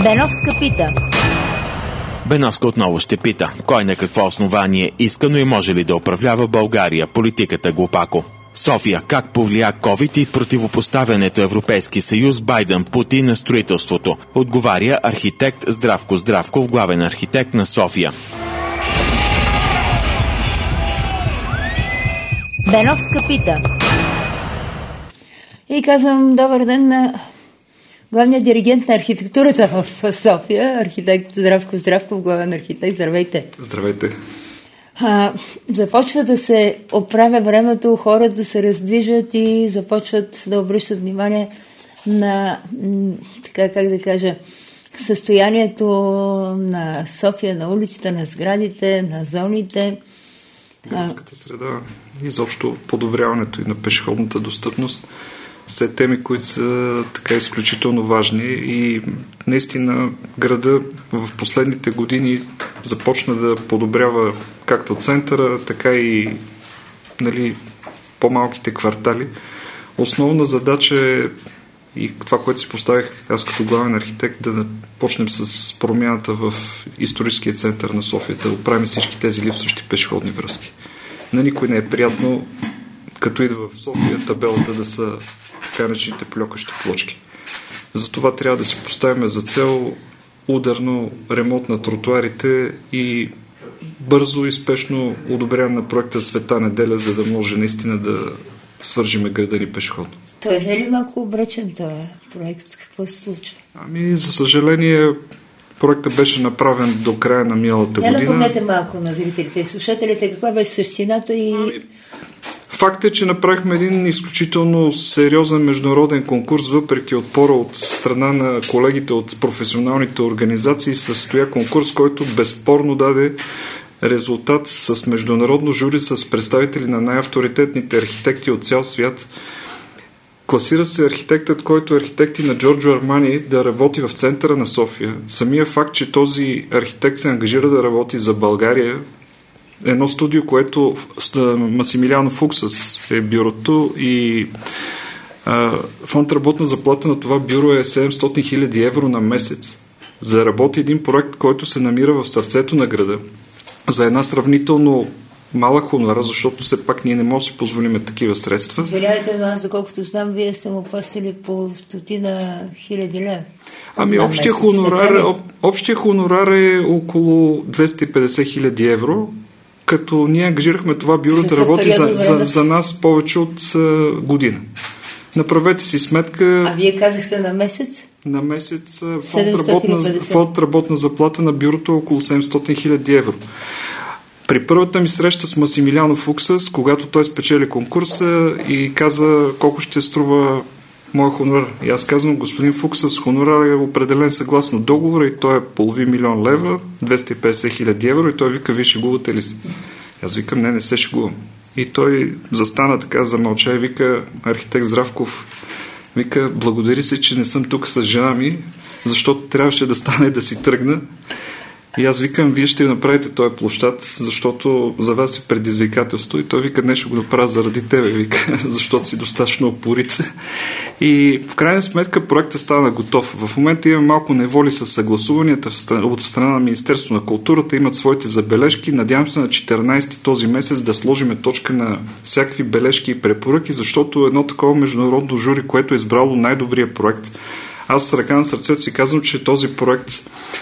Беновска пита. Беновска отново ще пита, кой на какво основание иска, но и може ли да управлява България, политиката глупако. София, как повлия COVID и противопоставянето Европейски съюз Байден Путин на строителството? Отговаря архитект Здравко Здравков, главен архитект на София. Беновска пита. И казвам добър ден на главният диригент на архитектурата в София, архитект Здравко Здравков, главен архитект. Здравейте! Здравейте! Започва да се оправя времето, хората да се раздвижат и започват да обръщат внимание на, така как да кажа, състоянието на София, на улиците, на сградите, на зоните. Градската среда, изобщо подобряването и на пешеходната достъпност. Все теми, които са така изключително важни и наистина града в последните години започна да подобрява както центъра, така и по-малките квартали. Основна задача е и това, което си поставих аз като главен архитект, да почнем с промяната в историческия център на София, да оправим всички тези липсващи пешеходни връзки. На никой не е приятно, като идва в София, табелата да са така наречените плёкащи плочки. Затова трябва да си поставим за цел ударно ремонт на тротуарите и бързо и спешно одобряване на проекта Света неделя, за да може наистина да свържиме града ни пешеходно. Той не е ли малко обречен този проект? Какво се случва? За съжаление, проектът беше направен до края на миналата година. Напомнете малко на зрителите и слушателите каква беше същината и... Факт е, че направихме един изключително сериозен международен конкурс, въпреки отпора от страна на колегите от професионалните организации. Състоя конкурс, който безспорно даде резултат с международно жури, с представители на най-авторитетните архитекти от цял свят. Класира се архитектът, който е архитект на Джорджо Армани, да работи в центъра на София. Самия факт, че този архитект се ангажира да работи за България, едно студио, което Масимилиано Фуксас е бюрото и фонд работна заплата на това бюро е 700 000 евро на месец. За да работи един проект, който се намира в сърцето на града, за една сравнително малък хонорар, защото все пак ние не можем да си позволим такива средства. Извинявайте, но аз, доколкото знам, вие сте му плащали по 100 000 лева. Общия хонорар е около 250 000 евро, като ние ангажирахме това бюро да работи за нас повече от година. Направете си сметка... А вие казахте на месец? На месец фонд работна заплата на бюрото е около 700 000 евро. При първата ми среща с Масимилиано Фуксас, когато той спечели конкурса и каза колко ще струва моя хонорар. И аз казвам, господин Фуксас, хонорар е определен съгласно договора и той е $500 000 лева, 250 000 евро и той вика, вие шегувате ли се? Аз викам, не се шегувам. И той застана така, замълча и вика, архитект Здравков, вика, благодари се, че не съм тук с жена ми, защото трябваше да стане и да си тръгна. И аз викам, вие ще направите този площад, защото за вас е предизвикателство. И той вика, не ще го направя заради тебе, вика, защото си достатъчно упорит. И в крайна сметка проектът стана готов. В момента има малко неволи с съгласуванията от страна на Министерство на културата, имат своите забележки. Надявам се на 14 този месец да сложим точка на всякакви бележки и препоръки, защото едно такова международно жури, което е избрало най-добрия проект. Аз с ръка на сърцето си казвам, че този проект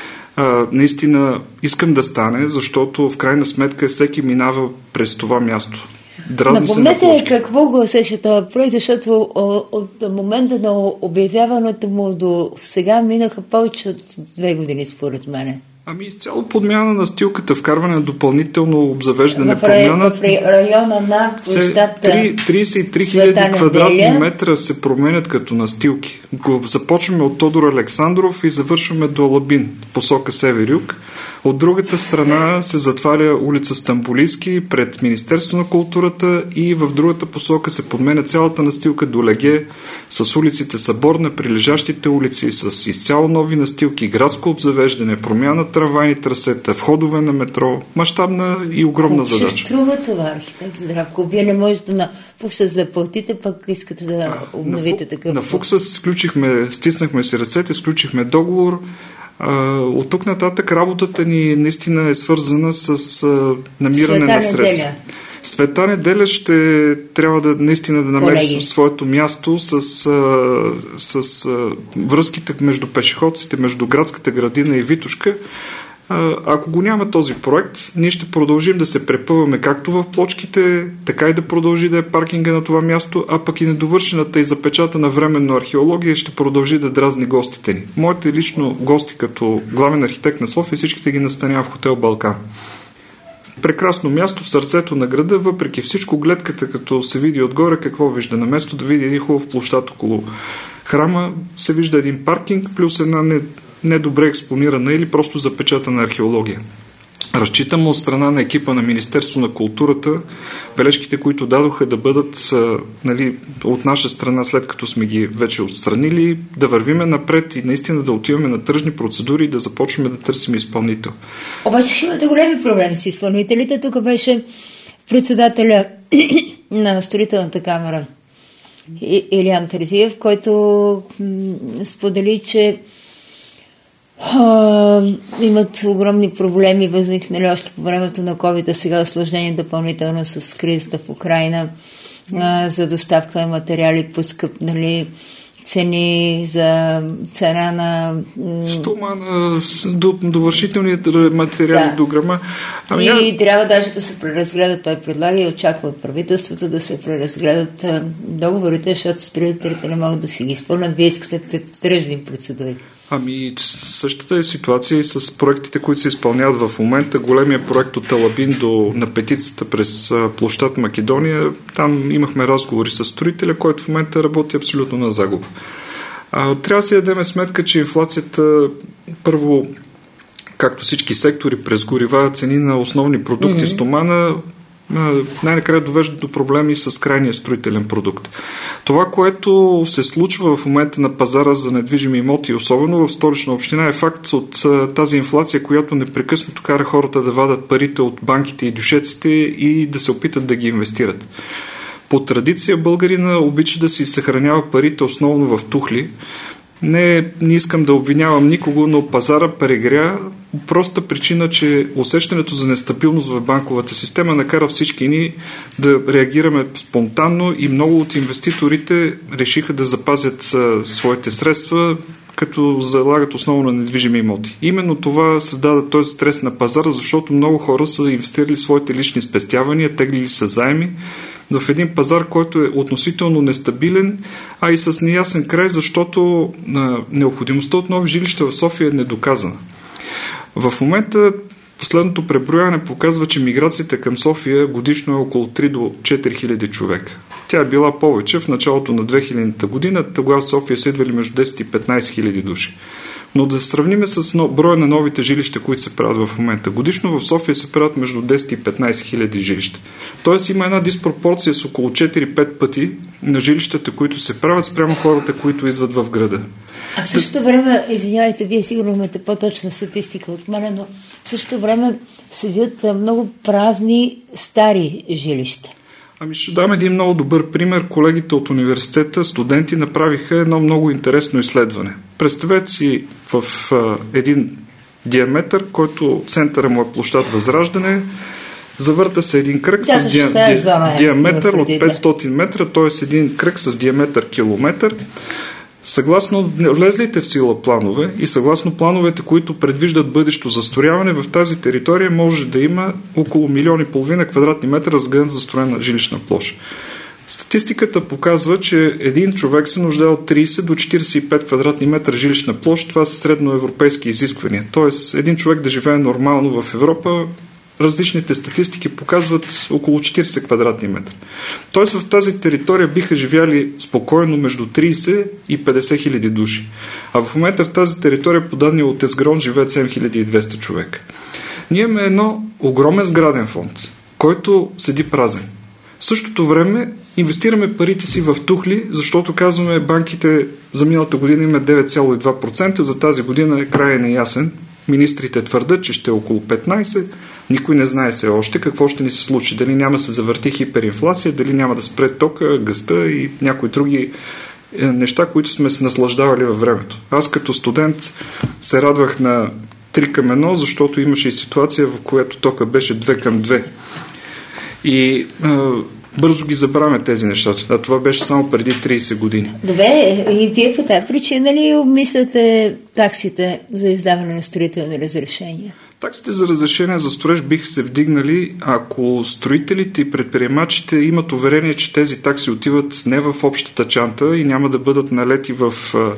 наистина искам да стане, защото в крайна сметка всеки минава през това място. Напомнете какво гласеше този проект, защото от момента на обявяването му до сега минаха повече от 2 години, според мене. Изцяло подмяна на настилката, вкарване на допълнително обзавеждане. В района на площадта 33 000 квадратни метра се променят като настилки. Започваме от Тодор Александров и завършваме до Лабин, посока север-юг. От другата страна се затваря улица Стамболийски пред Министерство на културата и в другата посока се подменя цялата настилка до Леге с улиците Съборна, прилежащите улици с изцяло нови настилки, градско обзавеждане, промяна трамвайни трасета, входове на метро, мащабна и огромна задача. Ще струва това, архитект Здравко? Вие не можете на Фуксас да платите, пък искате да обновите такъв. На Фуксас стиснахме си ръцете, сключихме договор. От тук нататък работата ни наистина е свързана с намиране на средства. Света неделя ще трябва наистина да намери своето място с връзките между пешеходците, между градската градина и Витошка. Ако го няма този проект, ние ще продължим да се препъваме както в плочките, така и да продължи да е паркинга на това място, а пък и недовършената и запечатана временно археология ще продължи да дразни гостите ни. Моите лично гости като главен архитект на София, всичките ги настанявам в хотел Балкан. Прекрасно място в сърцето на града, въпреки всичко гледката, като се види отгоре, какво вижда? На место да види един хубав площад около храма, се вижда един паркинг, плюс една недобре експонирана или просто запечатана археология. Разчитам от страна на екипа на Министерство на културата бележките, които дадоха да бъдат от наша страна, след като сме ги вече отстранили, да вървиме напред и наистина да отиваме на тръжни процедури и да започваме да търсим изпълнител. Обаче ще имате големи проблеми с изпълнителите. Тук беше председателя на строителната камера Илиян Терзиев, който сподели, че имат огромни проблеми, възникнали още по времето на COVID, сега осложнение допълнително с кризата в Украйна, за доставка на материали, поскъпнали цени, за цена на стомана, довършителният материали до грама. И трябва даже да се преразгледат, той предлага и очаква от правителството да се преразгледат договорите, защото строителите не могат да си ги изпълнят. Вие искате тръжни процедури. Същата е ситуация и с проектите, които се изпълняват в момента. Големия проект от Алабин на Петицата през площад Македония, там имахме разговори с строителя, който в момента работи абсолютно на загуба. Трябва да си дадем сметка, че инфлацията първо, както всички сектори през горива, цени на основни продукти, стомана, най-накрая довежда до проблеми с крайния строителен продукт. Това, което се случва в момента на пазара за недвижими имоти, особено в Столична община, е факт от тази инфлация, която непрекъснато кара хората да вадат парите от банките и дюшеците и да се опитат да ги инвестират. По традиция българина обича да си съхранява парите основно в тухли. Не искам да обвинявам никого, но пазара прегря. Проста причина, че усещането за нестабилност в банковата система накара всички ни да реагираме спонтанно и много от инвеститорите решиха да запазят своите средства, като залагат основно на недвижими имоти. Именно това създаде този стрес на пазара, защото много хора са инвестирали своите лични спестявания, теглили са заеми в един пазар, който е относително нестабилен, а и с неясен край, защото необходимостта от нови жилища в София е недоказана. В момента последното преброяване показва, че миграцията към София годишно е около 3 до 4 хиляди човека. Тя е била повече в началото на 2000-та година, тогава в София са идвали между 10 и 15 хиляди души. Но да сравним с броя на новите жилища, които се правят в момента. Годишно в София се правят между 10 и 15 хиляди жилища. Тоест има една диспропорция с около 4-5 пъти на жилищата, които се правят спрямо хората, които идват в града. А в същото време, извинявайте, вие сигурно имате по-точна статистика от мен, но в същото време седят много празни стари жилища. Ще дам един много добър пример. Колегите от университета, студенти, направиха едно много интересно изследване. Представете си в един диаметър, който центъра му е площад Възраждане, завърта се един кръг с диаметър от 500 метра, т.е. един кръг с диаметър километър. Съгласно влезлите в сила планове и съгласно плановете, които предвиждат бъдещо застрояване, в тази територия може да има около 1,5 милиона квадратни метра разгънат застроена жилищна площ. Статистиката показва, че един човек се нуждае от 30 до 45 квадратни метра жилищна площ. Това са средноевропейски изисквания. Тоест, един човек да живее нормално в Европа, различните статистики показват около 40 квадратни метра. Тоест в тази територия биха живяли спокойно между 30 и 50 хиляди души. А в момента в тази територия по данни от Езгрон живеят 7200 човека. Ние имаме едно огромен сграден фонд, който седи празен. В същото време инвестираме парите си в тухли, защото казваме банките за миналата година има 9,2%, за тази година е крайен неясен. Министрите твърдят, че ще е около 15%. Никой не знае все още какво ще ни се случи. Дали няма да се завърти хиперинфлация, дали няма да спре тока, газта и някои други неща, които сме се наслаждавали във времето. Аз като студент се радвах на 3:1, защото имаше и ситуация, в която тока беше 2:2. И бързо ги забравяме тези неща. А това беше само преди 30 години. Добре, и вие по тази причина ли обмисляте таксите за издаване на строителни разрешения? Таксите за разрешение за строеж биха се вдигнали, ако строителите и предприемачите имат уверение, че тези такси отиват не в общата чанта и няма да бъдат налети в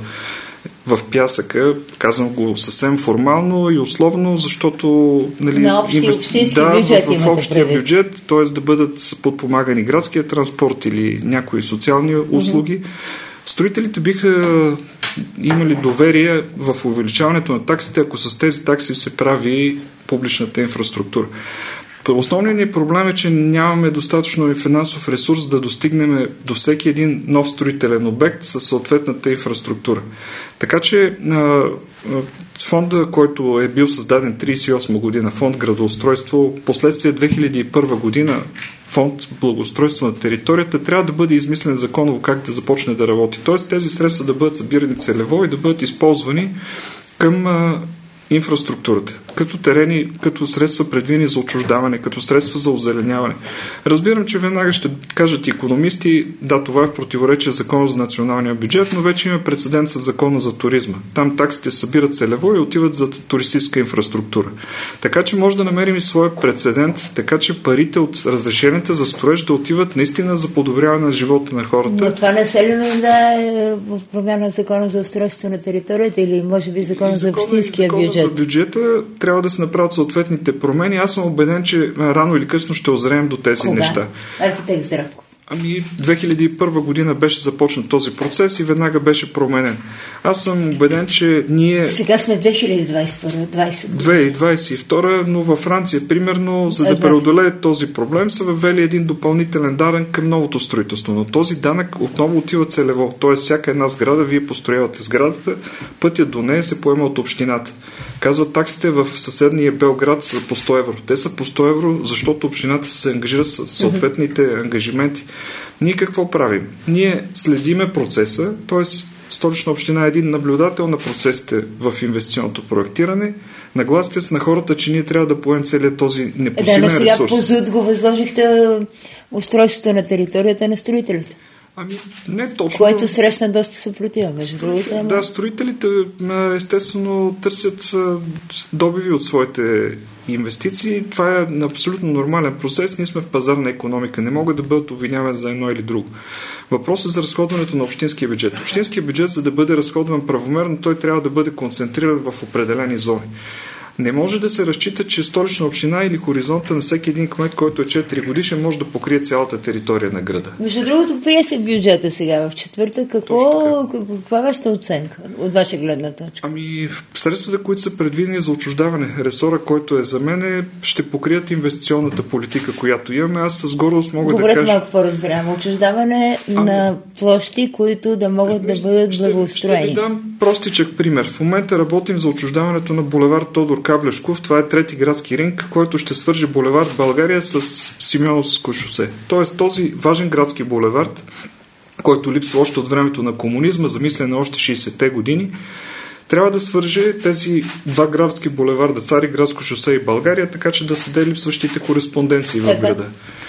пясъка. Казвам го съвсем формално и условно, защото на общински бюджет в общия бюджет, т.е. да бъдат подпомагани градския транспорт или някои социални услуги. Строителите биха имали доверие в увеличаването на таксите, ако с тези такси се прави публичната инфраструктура. Основният ни проблем е, че нямаме достатъчно финансов ресурс да достигнем до всеки един нов строителен обект със съответната инфраструктура. Така че фонда, който е бил създаден 1938 година, фонд градоустройство, последствие 2001 година фонд благоустройство на територията, трябва да бъде измислен законово как да започне да работи. Тоест тези средства да бъдат събирани целево и да бъдат използвани към инфраструктурата, като терени, като средства предвидени за отчуждаване, като средства за озеленяване. Разбирам, че веднага ще кажат икономисти, да, това е в противоречие с Закона за националния бюджет, но вече има прецедент с Закона за туризма. Там таксите събират целево и отиват за туристическа инфраструктура. Така че може да намерим и своя прецедент, така че парите от разрешенията за строеж да отиват наистина за подобряване на живота на хората. Но това не се ли нуждае в промяна на Закона за устройство на територията или може би Закона за общинския бюджет? За бюджета трябва да се направят съответните промени. Аз съм убеден, че рано или късно ще озреем до тези неща. Архитект Здравков. 2001 година беше започнат този процес и веднага беше променен. Аз съм убеден, че ние... Сега сме 2022, но във Франция, примерно, за да преодолее този проблем, са въвели един допълнителен данък към новото строителство. Но този данък отново отива целево. Тоест, всяка една сграда, вие построявате сградата, пътят до нея се поема от общината. Казват, таксите в съседния Белград са по 100 евро. Те са по 100 евро, защото общината се ангажира с съответните ангажименти. Ние какво правим? Ние следиме процеса, т.е. Столична община е един наблюдател на процесите в инвестиционното проектиране. Нагласите с на хората, че ние трябва да поемем целият този непосилен ресурс. Сега по ЗУД го възложихте устройството на територията на строителите. Не точно. Което срещна доста съпротива, между другото. Да, строителите естествено търсят добиви от своите инвестиции. Това е абсолютно нормален процес. Ние сме в пазарна икономика. Не могат да бъдат обвинявани за едно или друго. Въпросът е за разходването на общинския бюджет. Общинския бюджет, за да бъде разходван правомерно, той трябва да бъде концентриран в определени зони. Не може да се разчита, че Столична община или хоризонта на всеки един кмет, който е 4 годишен, може да покрие цялата територия на града. Между другото, прие се бюджета сега в четвъртък. Каква е вашата оценка от ваша гледна точка? Средствата, които са предвидени за отчуждаване, ресора, който е за мен, ще покрият инвестиционната политика, която имаме. Аз с гордост мога да кажа... малко по-разбираем. Отчуждаване на площи, които да могат да бъдат благоустроени. Ще ви дам простичък пример. В момента работим за отчуждаването на булевард Тодор Каблешков. Това е трети градски ринг, който ще свърже булевард България с Симеоновско шосе. Тоест този важен градски булевард, който липсва още от времето на комунизма, замислен още 60-те години, трябва да свърже тези два градски булеварда, Цариградско шосе и България, така че да се липсващите кореспонденции в града.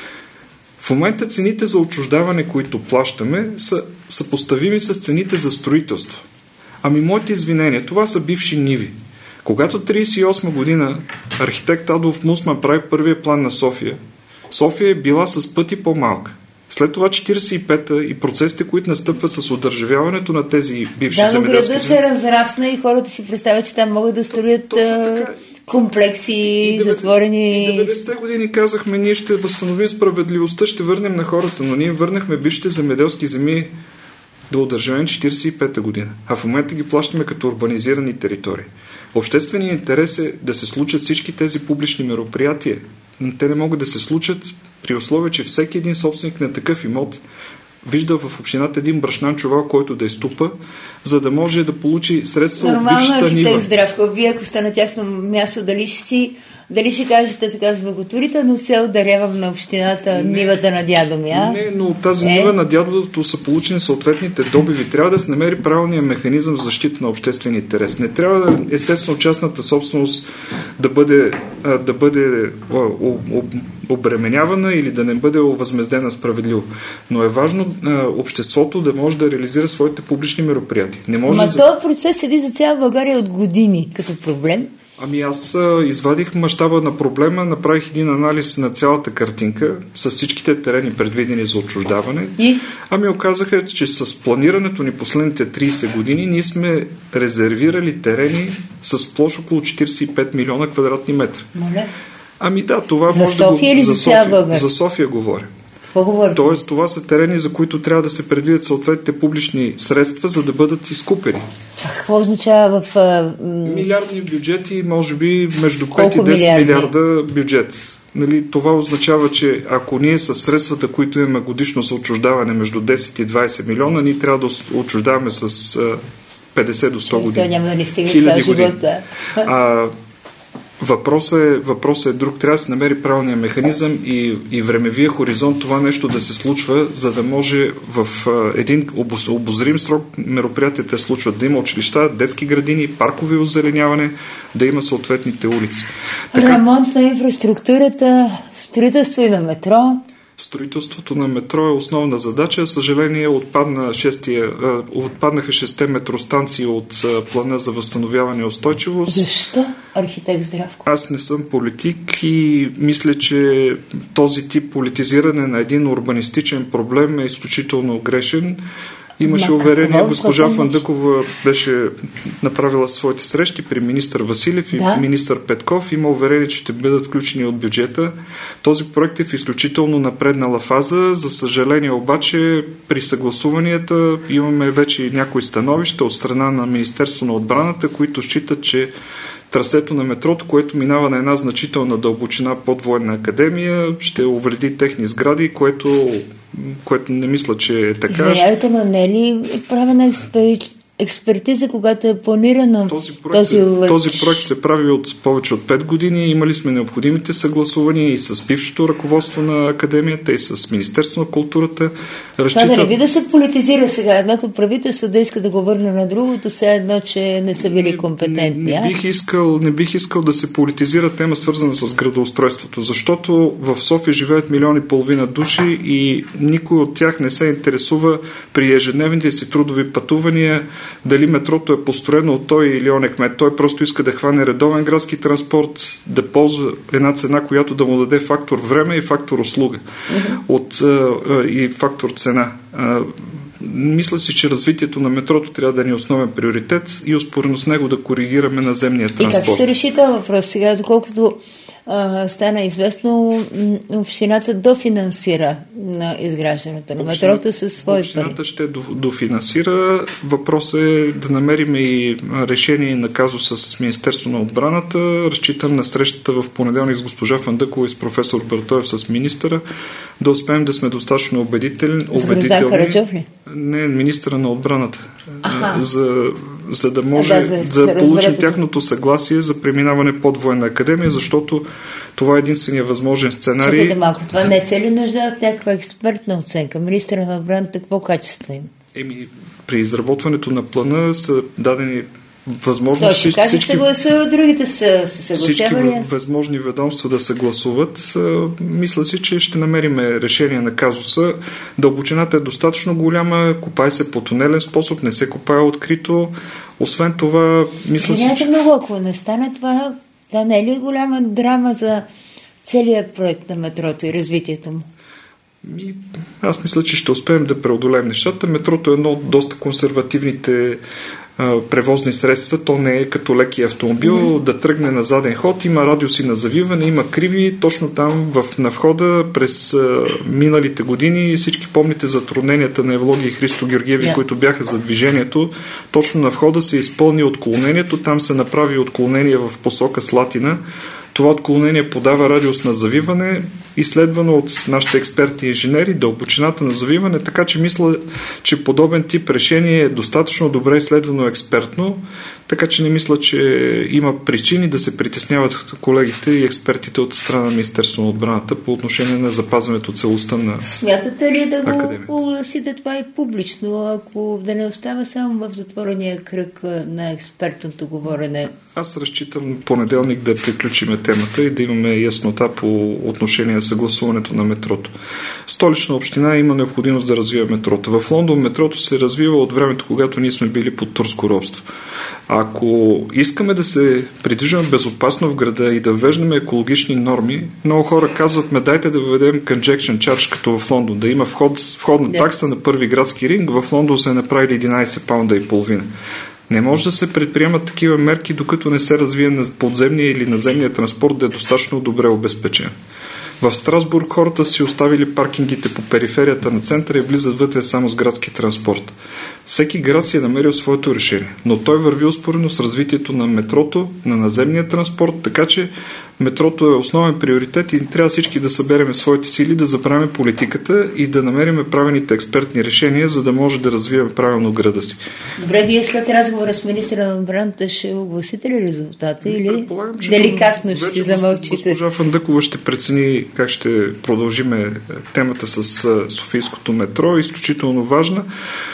В момента цените за отчуждаване, които плащаме, са съпоставими с цените за строителство. Моите извинения, това са бивши ниви. Когато 1938 година архитект Адолф Мусман прави първия план на София, София е била с пъти по-малка. След това 1945-та и процесите, които настъпват с удържавяването на тези бивши земеделски... Да, но града се разрасна и хората си представят, че там могат да строят комплекси, затворени... И 90-те години казахме, ние ще възстановим справедливостта, ще върнем на хората, но ние върнахме бившите земеделски земи до удържаване 1945 година. А в момента ги плащаме като урбанизирани територии. Общественият интерес е да се случат всички тези публични мероприятия. Но те не могат да се случат при условие, че всеки един собственик на такъв имот вижда в общината един брашнан чувал, който да изтупа, за да може да получи средства от бившата нива. Нормално, архитект Здравков, вие ако сте на тяхно място, дали ще кажете така с благотворителна цел дарявам на общината нивата на дядо ми, а? Не, но от тази нива на дядото са получени съответните добиви. Трябва да се намери правилния механизъм за защита на обществен интерес. Не трябва, естествено, частната собственост да бъде обременявана или да не бъде овъзмездена справедливо. Но е важно обществото да може да реализира своите публични мероприятия. Този процес седи за цяла България от години като проблем. Аз извадих мащаба на проблема, направих един анализ на цялата картинка с всичките терени предвидени за отчуждаване. Оказаха, че с планирането ни последните 30 години ние сме резервирали терени с площ около 45 милиона квадратни метра. Това за София или за цяла България? За София говоря. Тоест, това са терени, за които трябва да се предвидят съответните публични средства, за да бъдат изкупени. Какво означава в... Милиардни бюджети, може би между 5 и 10 милиарда бюджет. Това означава, че ако ние с средствата, които имаме годишно за отчуждаване между 10 и 20 милиона, ние трябва да отчуждаваме с 50 до 100 години. Няма да ни стигне цял живот. Въпросът е друг. Трябва да се намери правилния механизъм и времевия хоризонт това нещо да се случва, за да може в един обозрим срок мероприятията се случват. Да има училища, детски градини, паркови озеленяване, да има съответните улици. Ремонт на инфраструктурата, строителство и на метро. Строителството на метро е основна задача. Съжаление, отпаднаха 6 метростанции от плана за възстановяване и устойчивост. Защо, архитект Здравко? Аз не съм политик и мисля, че този тип политизиране на един урбанистичен проблем е изключително грешен. Имаше уверение, госпожа Фандъкова беше направила своите срещи при министър Василев и министър Петков. Има уверение, че ще бъдат включени от бюджета. Този проект е в изключително напреднала фаза. За съжаление обаче, при съгласуванията имаме вече някои становища от страна на Министерство на отбраната, които считат, че трасето на метрото, което минава на една значителна дълбочина под Военна академия, ще увреди техни сгради, което не мисля, че е така. Извинявайте, но не е ли правена експертиза, когато е планирано този проект се прави от повече от 5 години. Имали сме необходимите съгласувания и с бившето ръководство на академията, и с Министерство на културата. Това да не би да се политизира сега. Едното правителство да иска да го върне на другото, все едно, че не са били компетентни. Не бих искал да се политизира тема, свързана с градоустройството, защото в София живеят 1,5 милиона души и никой от тях не се интересува при ежедневните си трудови пътувания дали метрото е построено от той или оня кмет. Той просто иска да хване редовен градски транспорт, да ползва една цена, която да му даде фактор време и фактор услуга и фактор цена. Мисля си, че развитието на метрото трябва да ни е основен приоритет и успоредно с него да коригираме наземния транспорт. И как ще се реши този въпрос сега, доколкото стана известно, общината дофинансира на изграждането на метрото със свои пари. Общината ще дофинансира. Въпрос е да намерим и решение на казуса с Министерство на отбраната. Разчитам на срещата в понеделник с госпожа Фандъкова и с професор Бартоев с министъра да успеем да сме достатъчно убедителни. Не, министъра на отбраната. За да може да получим тяхното съгласие за преминаване под Военна академия, защото това е единствения възможен сценарий. Чакайте малко, това не се ли нужда от някаква експертна оценка? Министъра на отбраната какво качество има? При изработването на плана са дадени възможности всички възможни ведомства да съгласуват. Мисля си, че ще намерим решение на казуса. Дълбочината е достатъчно голяма, копае се по тунелен способ, не се копае открито. Освен това, мисля си, че... много, ако не стане това не е ли голяма драма за целият проект на метрото и развитието му? Аз мисля, че ще успеем да преодолеем нещата. Метрото е едно от доста консервативните превозни средства, то не е като леки автомобил, да тръгне на заден ход, има радиуси на завиване, има криви, точно там на входа през миналите години, всички помните затрудненията на Евлогия и Христо Георгиеви, които бяха за движението, точно на входа се изпълни отклонението, там се направи отклонение в посока Слатина. Това отклонение подава радиус на завиване, изследвано от нашите експерти и инженери, дълбочината на завиване, така че мисля, че подобен тип решение е достатъчно добре изследвано експертно, така че не мисля, че има причини да се притесняват колегите и експертите от страна на Министерството на отбраната по отношение на запазването целостта на академията. Смятате ли да го огласите това и публично, ако да не остава само в затворения кръг на експертното говорене? Аз разчитам понеделник да приключиме темата и да имаме яснота по отношение на съгласуването на метрото. Столична община има необходимост да развива метрото. В Лондон метрото се развива от времето, когато ние сме били под турско робство. Ако искаме да се придвижваме безопасно в града и да въвеждаме екологични норми, много хора казват, дайте да въведем congestion charge, като в Лондон, да има входна такса на първи градски ринг. В Лондон се направили 11 паунда и половина. Не може да се предприемат такива мерки, докато не се развие на подземния или наземния транспорт да е достатъчно добре обезпечен. В Страсбург хората си оставили паркингите по периферията на центъра и влизат вътре само с градски транспорт. Всеки град си е намерил своето решение, но той върви успоредно с развитието на метрото, на наземния транспорт, така че метрото е основен приоритет и трябва всички да съберем своите сили, да забравим политиката и да намерим правилните експертни решения, за да може да развием правилно града си. Добре, вие след разговора с министра на отбраната ще огласите ли резултата или деликатно ще си замълчите? Госпожа Фандъкова ще прецени как ще продължиме темата с Софийското метро, изключително важна.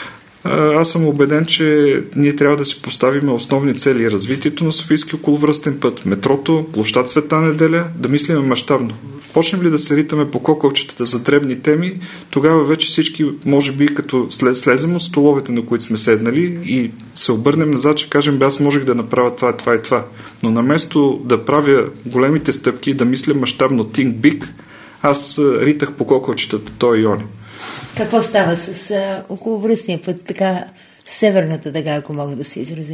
Аз съм убеден, че ние трябва да си поставим основни цели: развитието на Софийски околовръстен път, метрото, площад Света Неделя, да мислим мащабно. Почнем ли да се ритаме по кокълчетата за дребни теми, тогава вече всички, може би, като слезем от столовете, на които сме седнали и се обърнем назад, че кажем, аз можех да направя това, това и това. Но наместо да правя големите стъпки и да мисля мащабно think big, аз ритах по кокълчетата той и они. Какво става с околовръстния път, така северната дъга, ако мога да се изразя?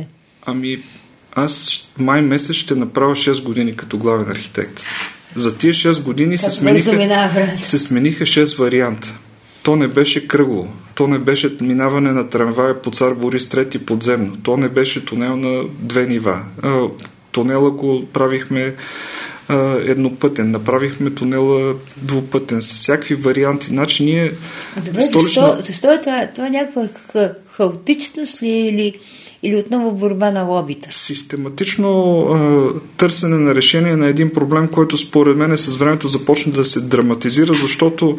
Аз май месец ще направя 6 години като главен архитект. За тия 6 години се смениха 6 варианта. То не беше кръгово, то не беше минаване на трамвая по Цар Борис III подземно, то не беше тунел на 2 нива. Тунела го правихме еднопътен, направихме тунела двупътен, с всякакви варианти. Значи ние... Добре, защо е това? Това е някаква хаотичност ли или отново борба на лобита? Систематично търсене на решение на един проблем, който според мен с времето започна да се драматизира, защото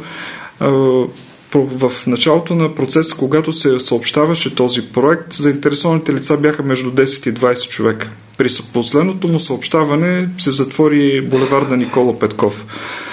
в началото на процеса, когато се съобщаваше този проект, заинтересованите лица бяха между 10 и 20 човека. При последното му съобщаване се затвори булеварда Никола Петков.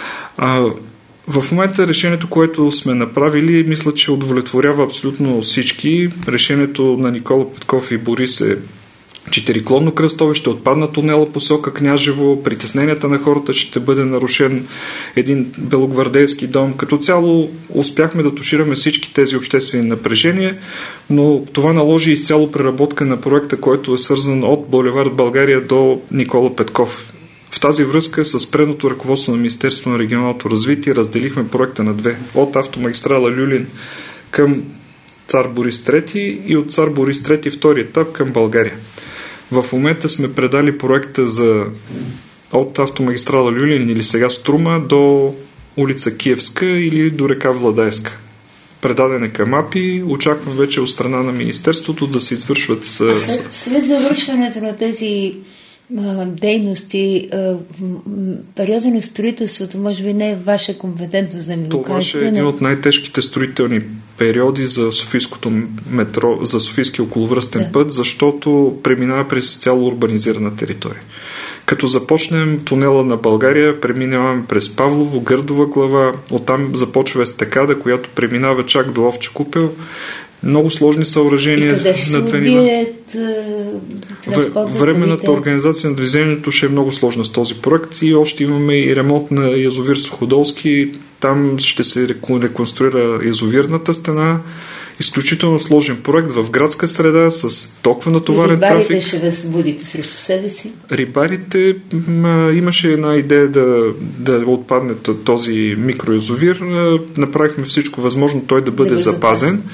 В момента решението, което сме направили, мисля, че удовлетворява абсолютно всички. Решението на Никола Петков и Борис е 4-клонно кръстове, ще отпадна тунела посока Княжево, притесненията на хората, че ще бъде нарушен един белогвардейски дом. Като цяло успяхме да тушираме всички тези обществени напрежения, но това наложи изцяло преработка на проекта, който е свързан от булевард България до Никола Петков. В тази връзка с предното ръководство на Министерството на регионалното развитие разделихме проекта на две. От автомагистрала Люлин към Цар Борис III и от Цар Борис III втори етап към България. В момента сме предали проекта от автомагистрала Люлин или сега Струма до улица Киевска или до река Владайска. Предаден е към АПИ, очаквам вече от страна на Министерството да се извършват... След завършването на тези дейности, периода на строителството може би не е ваша компетентност, да ми го кажете. Това е един от най-тежките строителни периоди за Софийското метро, за Софийския околовръстен път, защото преминава през цяло урбанизирана територия. Като започнем тунела на България, преминаваме през Павлово, Гърдова глава, оттам започва естакада, която преминава чак до Овча купел. Много сложни съоръжения на две нива. Временната организация на движението ще е много сложна с този проект и още имаме и ремонт на язовир Суходолски. Там ще се реконструира язовирната стена. Изключително сложен проект в градска среда с толкова натоварен трафик. Рибарите ще възбудите срещу себе си? Рибарите имаше една идея да отпадне този микроязовир. Направихме всичко възможно той да бъде запазен.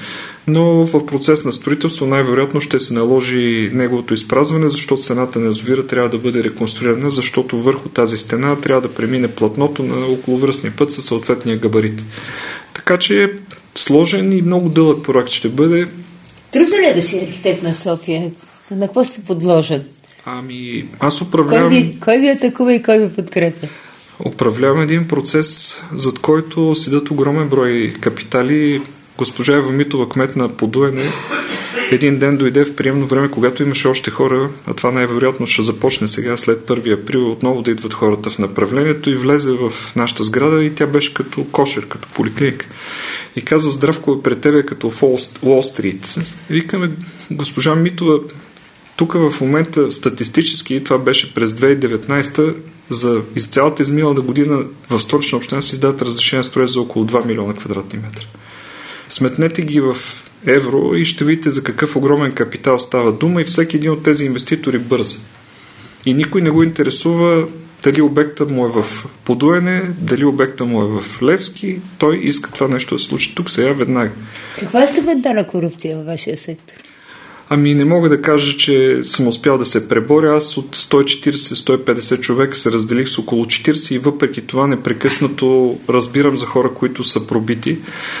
но в процес на строителство най-вероятно ще се наложи неговото изпразване, защото стената на язовира трябва да бъде реконструирана, защото върху тази стена трябва да премине платното на околовръстния път със съответния габарит. Така че сложен и много дълъг проект ще бъде. Трудно ли е да си архитект на София? На какво сте подложен? Аз управлявам... Кой ви атакува и кой ви подкрепя? Управлявам един процес, зад който седат огромен брой капитали. Госпожа Ева Митова, кмет на Подуене, един ден дойде в приемно време, когато имаше още хора, а това най-вероятно ще започне сега, след 1 април, отново да идват хората в направлението, и влезе в нашата сграда и тя беше като кошер, като поликлиник. И казва: Здравко е пред тебе като в Уолл Стрит. Викаме: госпожа Митова, тук в момента статистически, това беше през 2019, за из цялата изминалата година в Столична община се издават разрешения строеж за около 2 милиона квадратни метра. Сметнете ги в евро и ще видите за какъв огромен капитал става дума, и всеки един от тези инвеститори бърза. И никой не го интересува дали обекта му е в Подуене, дали обекта му е в Левски. Той иска това нещо да се случи тук, сега, веднага. Каква е степента на корупция във вашия сектор? Не мога да кажа, че съм успял да се преборя. Аз от 140-150 човека се разделих с около 40 и въпреки това непрекъснато разбирам за хора, които са пробити.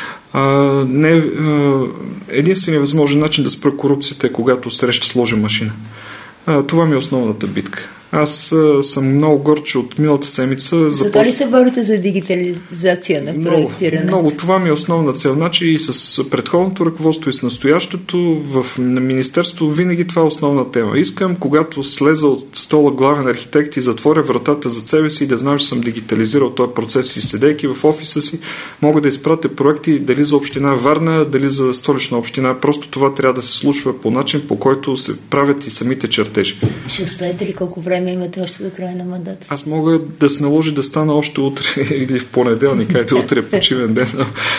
Единственият възможен начин да спра корупцията е когато среща сложа машина. Това ми е основната битка. Аз съм много горд, че от миналата седмица... Зато ли се борите за дигитализация на проектирането? Много. Това ми е основна цел. Значи и с предходното ръководство, и с настоящото на Министерството винаги това е основна тема. Искам, когато слеза от стола главен архитект и затворя вратата за себе си и да знам, че съм дигитализирал този процес, и седейки в офиса си, мога да изпратя проекти дали за община Варна, дали за Столична община. Просто това трябва да се случва по начин, по който се правят и самите чертежи. Ще успеете ли, колко време имате още до края на мандата? Аз мога да се наложи да стана още утре или в понеделник, където утре е почивен ден.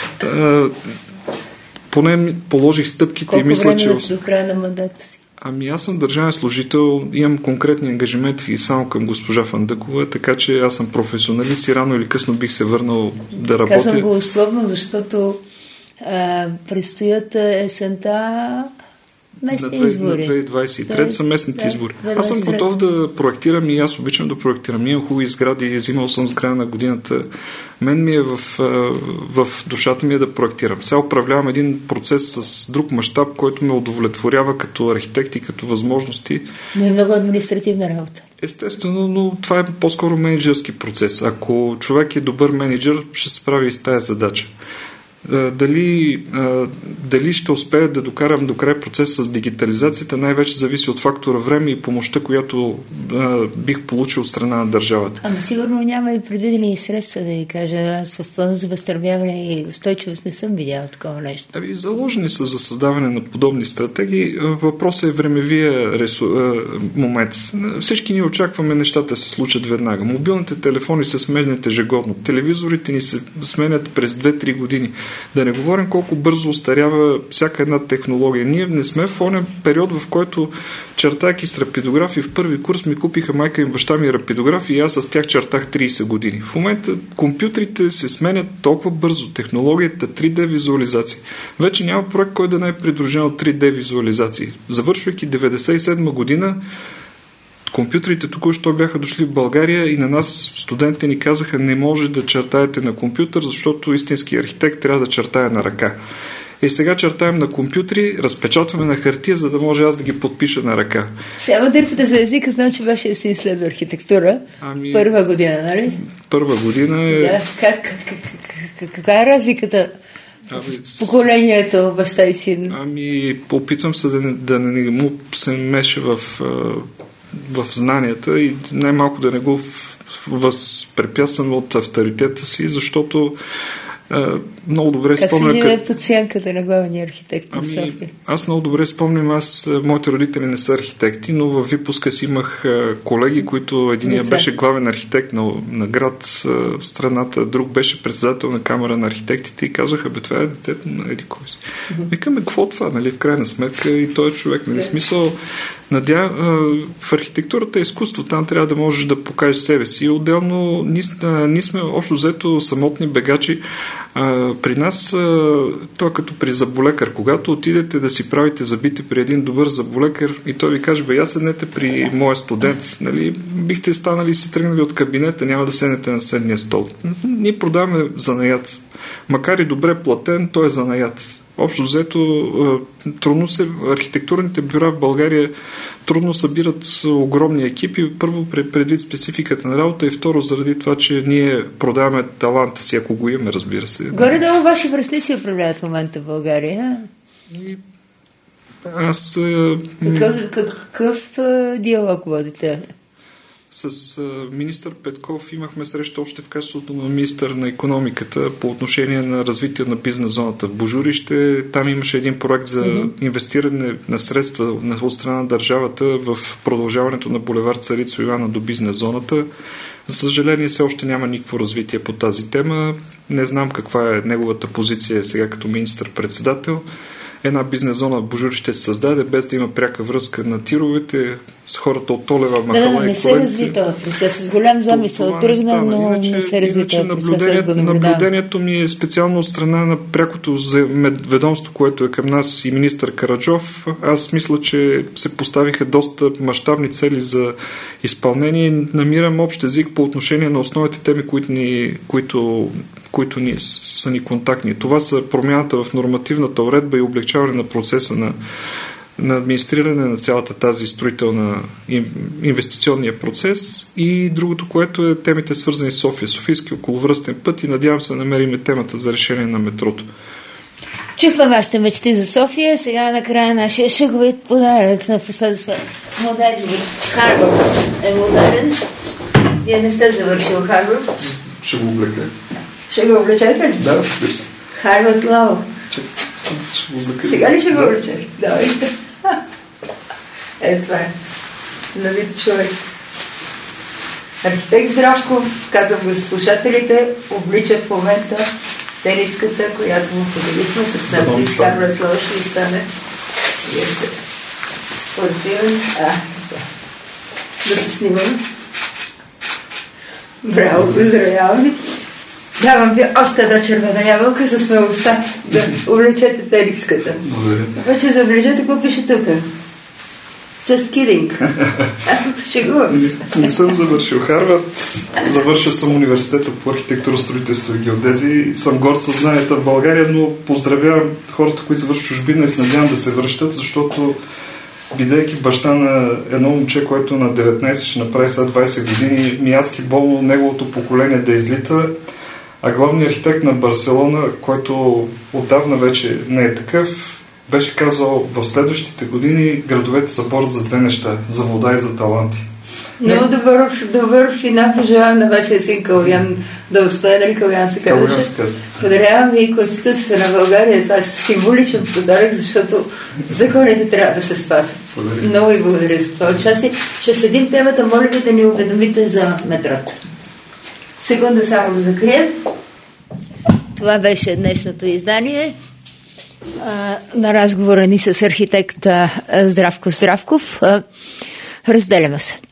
Поне положих стъпките. Колко и мисля, време до края на мандата си? Аз съм държавен служител, имам конкретни ангажименти само към госпожа Фандъкова, така че аз съм професионалист и рано или късно бих се върнал да работя. Казвам го условно, защото предстоят есента местни избори. На 2023 са местните избори. Аз съм готов да проектирам и аз обичам да проектирам. Имам хубави сгради, взимал съм сграда на годината. Мен ми е в душата ми е да проектирам. Сега управлявам един процес с друг мащаб, който ме удовлетворява като архитект и като възможности. Но е много административна работа. Естествено, но това е по-скоро менеджерски процес. Ако човек е добър менеджер, ще се справи и с тая задача. Дали ще успея да докарам до край процес с дигитализацията, най-вече зависи от фактора време и помощта, която бих получил от страна на държавата. Сигурно няма и предвидени средства, да ви кажа. Аз в плана за възстановяване и устойчивост не съм видяла такова нещо. Заложени са за създаване на подобни стратегии. Въпросът е времевия момент. Всички ние очакваме нещата да се случат веднага. Мобилните телефони се сменят ежегодно. Телевизорите ни се сменят през 2-3 години. Да не говорим колко бързо остарява всяка една технология. Ние не сме в онен период, в който, чертайки с рапидографи, в първи курс ми купиха майка и баща ми рапидографи и аз с тях чертах 30 години. В момента компютрите се сменят толкова бързо. Технологията 3D визуализация. Вече няма проект, който да не е придружен от 3D визуализации. Завършвайки 1997 година, компютрите току-що бяха дошли в България и на нас студентите ни казаха: не може да чертаете на компютър, защото истински архитект трябва да чертае на ръка. И сега чертаем на компютри, разпечатваме на хартия, за да може аз да ги подпиша на ръка. Сега дърпате за езика, знам, че вашия си изследва архитектура. Първа година, нали? Първа година е... Да, каква е разликата в поколението баща и син? Опитвам се да не му се меша в знанията и най-малко да не го възпрепятствам от авторитета си, защото много добре спомням... Как се живее под сянката на главния архитект на София? Аз много добре спомням, моите родители не са архитекти, но във випуска си имах колеги, които единия беше главен архитект на град в страната, друг беше председател на камера на архитектите и казаха: това е детето на еди кой си. Викаме, какво това, нали, в крайна сметка, и той е човек, нали, смисъл. В архитектурата е изкуство, там трябва да можеш да покажеш себе си. Отделно, ние сме общо взето самотни бегачи. При нас, то е като при зъболекар. Когато отидете да си правите зъбите при един добър зъболекар и той ви каже, я седнете при моя студент, нали, бихте станали и си тръгнали от кабинета, няма да седнете на седния стол. Ние продаваме занаят. Макар и добре платен, той е занаят. Общо взето, трудно се, архитектурните бюра в България трудно събират огромни екипи. Първо, предвид спецификата на работа, и второ, заради това, че ние продаваме таланта си, ако го имаме, разбира се. Горе-долу ваши връстници управляват в момента в България. Аз... Какъв диалог водите? С министър Петков имахме среща още в качеството на министър на икономиката по отношение на развитие на бизнес зоната в Божурище. Там имаше един проект за инвестиране на средства от страна на държавата в продължаването на булевард Царица Йоанна до бизнес зоната. За съжаление, все още няма никакво развитие по тази тема. Не знам каква е неговата позиция сега като министър-председател. Една бизнес зона в Божурище се създаде, без да има пряка връзка на тировете с хората от Толева, Махала и не се разви този процес. С голям замисъл тръгна, но не се разви този процес. Наблюдението ми е специално от страна на прякото ведомство, което е към нас и министър Караджов. Аз мисля, че се поставиха доста мащабни цели за изпълнение. Намирам общ език по отношение на основните теми, които са ни контактни. Това са промяната в нормативната уредба и облегчаване на процеса на администриране на цялата тази строителна инвестиционния процес, и другото, което е темите свързани с София, Софийски околовръстен път, и надявам се да намерим темата за решение на метрото. Чухме вашите мечти за София, сега накрая нашия шеговит подарък на последства. Модерни. Харвард е модерен. Вие не сте завършил Харвард. Ще го облека. Ще го облечете ли? Да, разбира се. Харвард Лао. Сега ли ще го облечете? Давайте. Това е. Навид човек. Архитект Здравков, казвам го за слушателите, облича в момента тениската, която му поделихме с надпис Харвард Лао, ще ви стане. Вие сте спортивен. Да се снимаме. Браво, поздравяваме. Давам ви още една червена ябълка със смелостта да облечете тениската. Благодаря. Вече забележете какво пише тук. Just kidding. Шегувам се. Не съм завършил Харвард. Завършил съм университета по архитектура, строителство и геодезия. Съм горд със знанията в България, но поздравявам хората, които завършат чужбина, и се надявам да се връщат, защото бидейки баща на едно момче, което на 19 ще направи сега 20 години, ми адски болно неговото поколение да излита, а главният архитект на Барселона, който отдавна вече не е такъв, беше казал, в следващите години градовете са борят за две неща – за вода и за таланти. Много добър финал пожелавам на вашия син Калуян да успее, нали Калуян се казваше. Подарявам ви Конституцията на България. Това е символичен подарък, защото законите трябва да се спазват. Много ви благодаря за това участие. Ще следим темата. Моля ви да ни уведомите за метрото. Секунда само да закрием. Това беше днешното издание на разговора ни с архитект Здравко Здравков. Разделяме се.